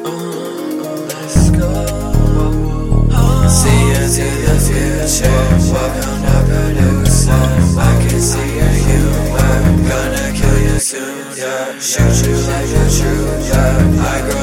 Let's go. See into the future. Welcome to producer. I can see you were gonna kill you soon, yeah. Shoot you like a trooper.